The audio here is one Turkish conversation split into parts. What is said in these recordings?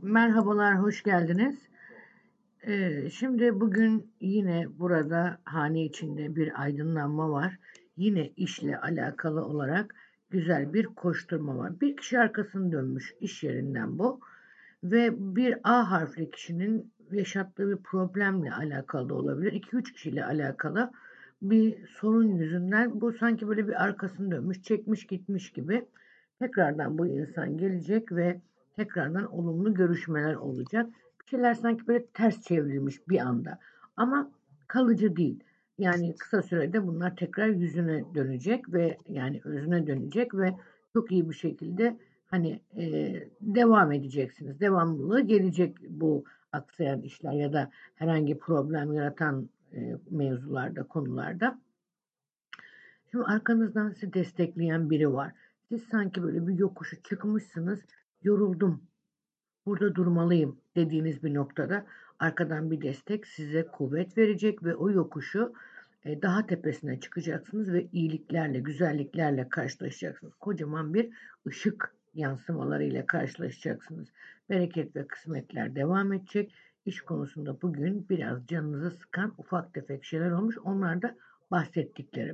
Merhabalar, hoş geldiniz. Şimdi bugün yine burada hane içinde bir aydınlanma var. Yine işle alakalı olarak güzel bir koşturma var. Bir kişi arkasını dönmüş iş yerinden bu ve bir A harfli kişinin yaşattığı bir problemle alakalı da olabilir. 2-3 kişiyle alakalı bir sorun yüzünden bu sanki böyle bir arkasını dönmüş, çekmiş gitmiş gibi. Tekrardan bu insan gelecek ve tekrardan olumlu görüşmeler olacak. Bir şeyler sanki böyle ters çevrilmiş bir anda. Ama kalıcı değil. Yani kısa sürede bunlar tekrar yüzüne dönecek ve yani özüne dönecek ve çok iyi bir şekilde hani devam edeceksiniz. Devamlılığı gelecek bu aksayan işler ya da herhangi problem yaratan mevzularda, konularda. Şimdi arkanızdan sizi destekleyen biri var. Siz sanki böyle bir yokuşu çıkmışsınız, yoruldum, burada durmalıyım dediğiniz bir noktada arkadan bir destek size kuvvet verecek ve o yokuşu daha tepesine çıkacaksınız ve iyiliklerle, güzelliklerle karşılaşacaksınız. Kocaman bir ışık yansımalarıyla karşılaşacaksınız. Bereket ve kısmetler devam edecek. İş konusunda bugün biraz canınızı sıkan ufak tefek şeyler olmuş. Onlar da bahsettiklerim.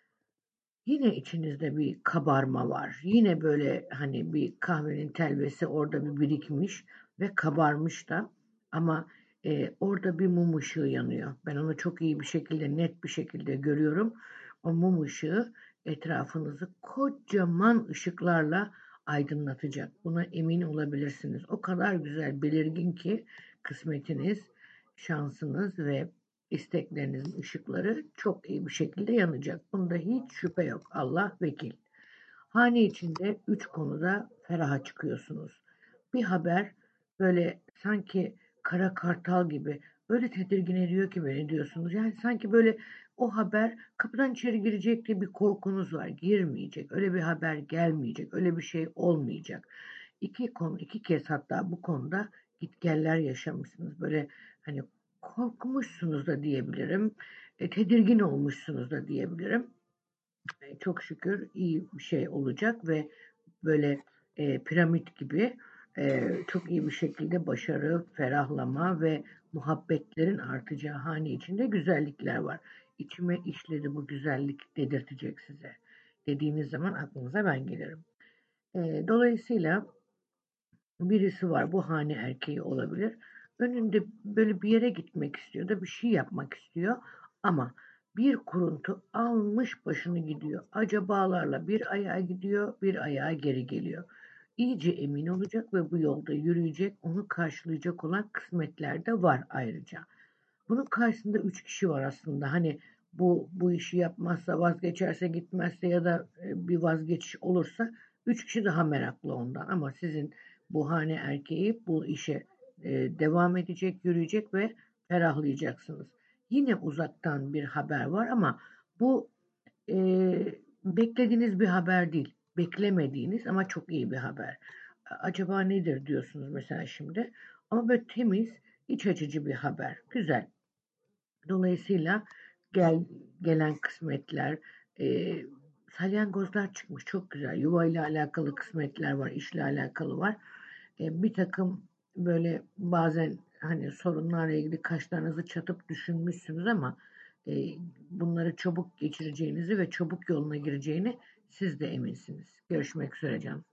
Yine içinizde bir kabarma var. Yine böyle hani bir kahvenin telvesi orada bir birikmiş ve kabarmış da ama orada bir mum ışığı yanıyor. Ben onu çok iyi bir şekilde, net bir şekilde görüyorum. O mum ışığı etrafınızı kocaman ışıklarla aydınlatacak. Buna emin olabilirsiniz. O kadar güzel, belirgin ki kısmetiniz, şansınız ve isteklerinizin ışıkları çok iyi bir şekilde yanacak. Bunda hiç şüphe yok. Allah vekil. Hane içinde 3 konuda feraha çıkıyorsunuz. Bir haber böyle sanki kara kartal gibi öyle tedirgin ediyor ki beni diyorsunuz. Yani sanki böyle o haber kapıdan içeri girecek diye bir korkunuz var. Girmeyecek. Öyle bir haber gelmeyecek. Öyle bir şey olmayacak. İki kez hatta bu konuda gitgeller yaşamışsınız. Böyle hani korkmuşsunuz da diyebilirim. Tedirgin olmuşsunuz da diyebilirim. Çok şükür iyi bir şey olacak ve böyle piramit gibi çok iyi bir şekilde başarı, ferahlama ve muhabbetlerin artacağı hane içinde güzellikler var. İçime işledi bu güzellik dedirtecek size. Dediğiniz zaman aklınıza ben gelirim. Dolayısıyla birisi var, bu hane erkeği olabilir. Önünde böyle bir yere gitmek istiyor da bir şey yapmak istiyor ama bir kuruntu almış başını gidiyor. Acabalarla bir ayağa gidiyor, bir ayağa geri geliyor. İyice emin olacak ve bu yolda yürüyecek, onu karşılayacak olan kısmetler de var ayrıca. Bunun karşısında 3 kişi var aslında. Hani bu işi yapmazsa, vazgeçerse, gitmezse ya da bir vazgeçiş olursa 3 kişi daha meraklı ondan. Ama sizin bu hane erkeği bu işe devam edecek, yürüyecek ve ferahlayacaksınız. Yine uzaktan bir haber var ama bu e, beklediğiniz bir haber değil. Beklemediğiniz ama çok iyi bir haber. Acaba nedir diyorsunuz mesela şimdi. Ama böyle temiz, iç açıcı bir haber. Güzel. Dolayısıyla gelen kısmetler, salyangozlar çıkmış çok güzel. Yuvayla alakalı kısmetler var, işle alakalı var. Bir takım böyle bazen hani sorunlarla ilgili kaşlarınızı çatıp düşünmüşsünüz ama e, bunları çabuk geçireceğinizi ve çabuk yoluna gireceğini siz de eminsiniz. Görüşmek üzere canım.